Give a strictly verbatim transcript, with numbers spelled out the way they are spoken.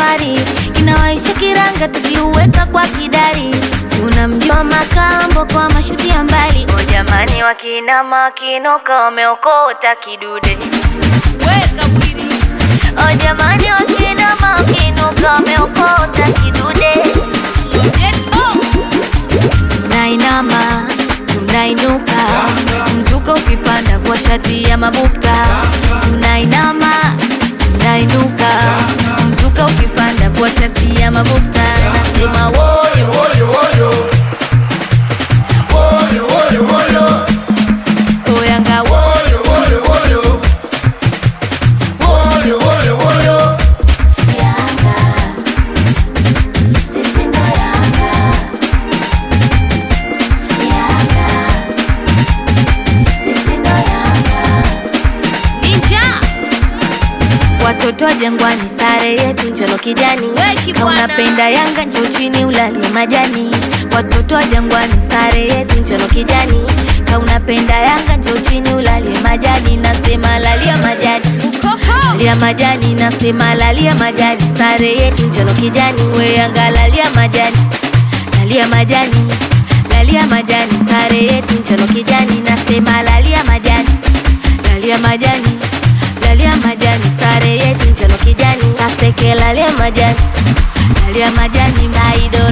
safari, kinawaisha kiranga tukiuweka kwa kidari. Si unamjua Makambo kwa mashuti ya mbali. O jamani, wakinama wakinuka wameokota kidude. Weka mwili. O jamani, wakinama wakinuka wameokota kidude. Tunainama, tunainuka, mzuka ukipanda kwa shati ya mabukta. Tunainama, tunainuka, mzuka ukipanda kwa shati ya mabukta. Nasema woyo woyo woyo, woyo woyo woyo, o Yanga woyo woyo woyo, woyo woyo woyo. Yanga, sisi ndo Yanga. Yanga, sisi ndo Yanga. Ninja watoto wa Jangwani, sare yetu njano kijani. Unapenda Yanga njoo chini ulalie majani. Watoto wa Jangwani, sare yetu njano kijani. Unapenda Yanga njoo chini ulalie majani. Nasema lalia majani, lalia majani, nasema lalia majani. Sare yetu njano kijani, we Yanga lalia majani, lalia majani, lalia majani. Sare yetu njano kijani, nasema lalia majani, lalia majani, lalia majani. Sare yetu njano kijani, Kaseke lalia majani, lalia majani. Maido